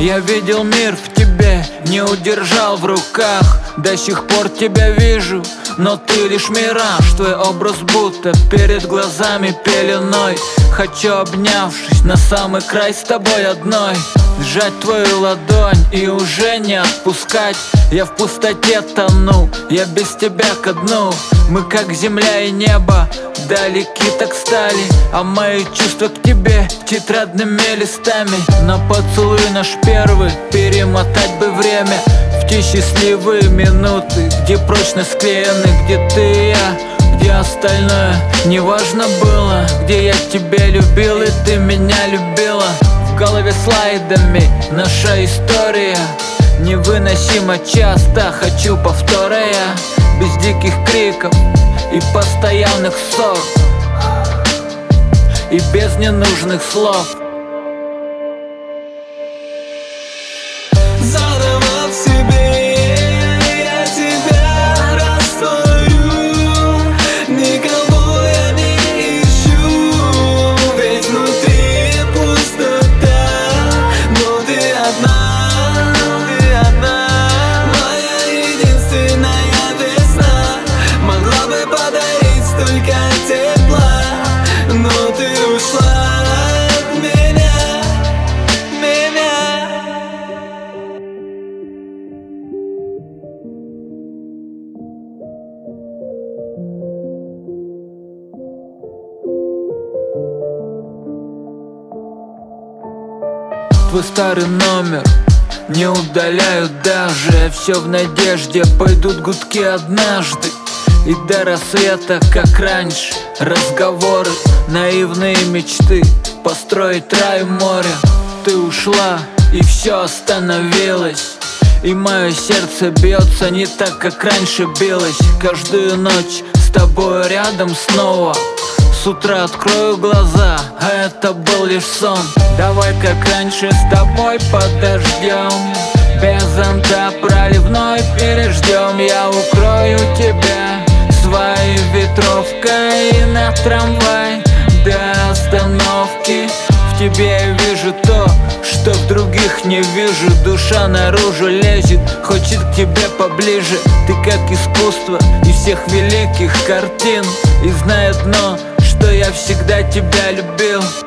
Я видел мир в тебе, не удержал в руках. До сих пор тебя вижу, но ты лишь мираж. Твой образ будто перед глазами пеленой. Хочу, обнявшись, на самый край с тобой одной, сжать твою ладонь и уже не отпускать. Я в пустоте тону, я без тебя ко дну. Мы как земля и небо, далеки так стали. А мои чувства к тебе тетрадными листами. На поцелуй наш первый перемотать бы время в те счастливые минуты, где прочно склеены, где ты и я, где остальное неважно было, где я тебя любил и ты меня любила. В голове слайдами наша история невыносимо часто, хочу повторя, без диких криков и постоянных ссор, и без ненужных слов. Заново в себе я тебя растворю, никого я не ищу, ведь внутри пустота, но ты одна, моя единственная весна. Могла бы подарить столько тепла, но ты ушла от меня. Твой старый номер не удаляют даже. Все в надежде, пойдут гудки однажды. И до рассвета, как раньше, разговоры, наивные мечты, построить рай у моря. Ты ушла, и все остановилось, и мое сердце бьется не так, как раньше билось. Каждую ночь с тобой рядом снова. С утра открою глаза, а это был лишь сон. Давай как раньше с тобой подождем, без зонта проливной переждем. Я укрою тебя своей ветровкой на трамвай до остановки. В тебе я вижу то, что в других не вижу. Душа наружу лезет, хочет к тебе поближе. Ты как искусство из всех великих картин, и знай одно, что я всегда тебя любил.